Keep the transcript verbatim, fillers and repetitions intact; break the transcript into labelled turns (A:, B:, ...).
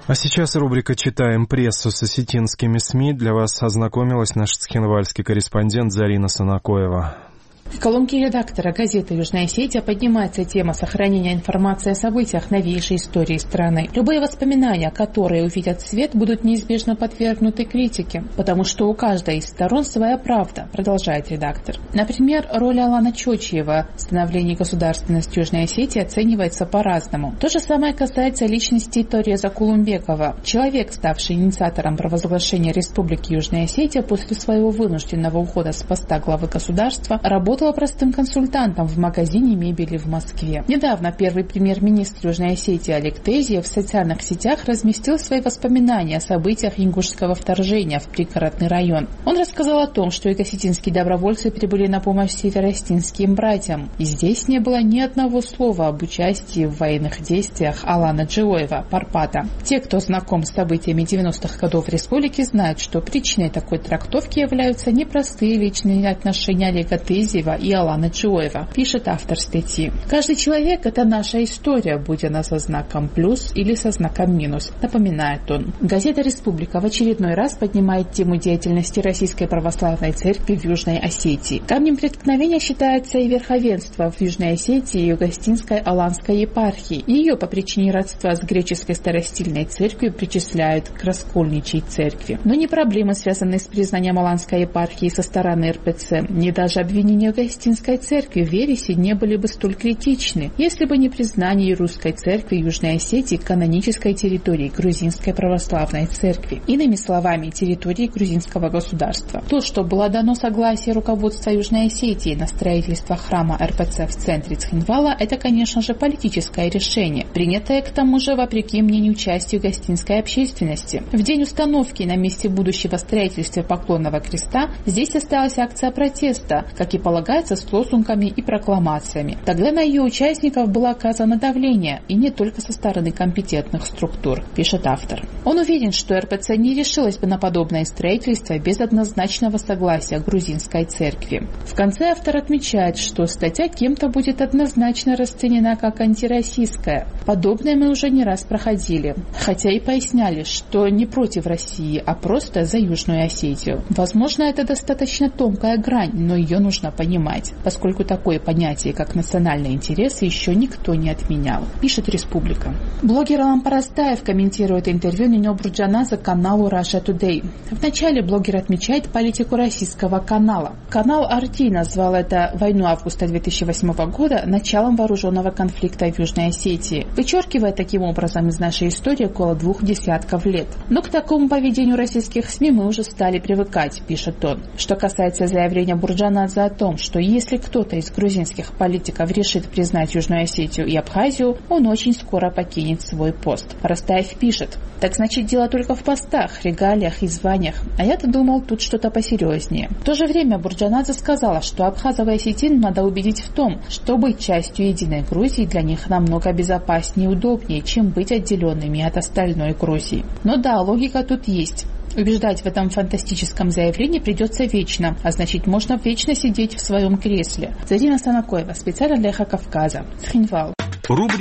A: А сейчас рубрика «Читаем прессу» с осетинскими СМИ. Для вас ознакомилась наш цхинвальский корреспондент Зарина Санакоева.
B: В колонке редактора газеты «Южная Осетия» поднимается тема сохранения информации о событиях новейшей истории страны. Любые воспоминания, которые увидят свет, будут неизбежно подвергнуты критике, потому что у каждой из сторон своя правда, продолжает редактор. Например, роль Алана Чочиева в становлении государственности Южной Осетии оценивается по-разному. То же самое касается личности Тореза Кулумбекова. Человек, ставший инициатором провозглашения Республики Южная Осетия после своего вынужденного ухода с поста главы государства, работал простым консультантом в магазине мебели в Москве. Недавно первый премьер-министр Южной Осетии Олег Тезиев в социальных сетях разместил свои воспоминания о событиях ингушского вторжения в пригородный район. Он рассказал о том, что иго-осетинские добровольцы прибыли на помощь северо-осетинским братьям. И здесь не было ни одного слова об участии в военных действиях Алана Джиоева, Парпата. Те, кто знаком с событиями девяностых годов в республике, знают, что причиной такой трактовки являются непростые личные отношения Олега Тезиева и Алана Джиоева, пишет автор статьи. Каждый человек – это наша история, будь она со знаком плюс или со знаком минус, напоминает он. Газета «Республика» в очередной раз поднимает тему деятельности Российской Православной Церкви в Южной Осетии. Камнем преткновения считается и верховенство в Южной Осетии и Югостинской Аланской епархии. Ее по причине родства с греческой старостильной церковью причисляют к раскольничьей церкви. Но не проблемы, связанные с признанием Аланской епархии со стороны эр пэ цэ, не даже обвинения Югостинской церкви в ереси не были бы столь критичны, если бы не признание Русской церкви Южной Осетии канонической территорией Грузинской православной церкви. Иными словами, территорией грузинского государства. То, что было дано согласие руководства Южной Осетии на строительство храма эр пэ цэ в центре Цхинвала, это, конечно же, политическое решение, принятое к тому же вопреки мнению части югостинской общественности. В день установки на месте будущего строительства Поклонного креста здесь состоялась акция протеста, как и полагается, с лозунгами и прокламациями. Тогда на ее участников было оказано давление, и не только со стороны компетентных структур, пишет автор. Он уверен, что эр пэ цэ не решилась бы на подобное строительство без однозначного согласия грузинской церкви. В конце автор отмечает, что статья кем-то будет однозначно расценена как антироссийская. Подобное мы уже не раз проходили, хотя и поясняли, что не против России, а просто за Южную Осетию. Возможно, это достаточно тонкая грань, но ее нужно понимать, поскольку такое понятие, как национальные интересы, еще никто не отменял, пишет «Республика». Блогер Алан Парастаев комментирует интервью Нино Бурджанадзе каналу Russia Today. Вначале блогер отмечает политику российского канала. Канал ар ти назвал это войну августа две тысячи восьмого года началом вооруженного конфликта в Южной Осетии, вычеркивая таким образом из нашей истории около двух десятков лет. Но к такому поведению российских СМИ мы уже стали привыкать, пишет он. Что касается заявления Бурджанадзе о том, что если кто-то из грузинских политиков решит признать Южную Осетию и Абхазию, он очень скоро покинет свой пост. Парастаев пишет: так значит, дело только в постах, регалиях и званиях, а я-то думал, тут что-то посерьезнее. В то же время Бурджанадзе сказала, что абхазов и осетин надо убедить в том, что быть частью единой Грузии для них намного безопаснее и удобнее, чем быть отделенными от остальной Грузии. Но да, логика тут есть. Убеждать в этом фантастическом заявлении придется вечно, а значит, можно вечно сидеть в своем кресле. Зарина Санакоева, специально для Эхо Кавказа, Цхинвал.
C: Рубрика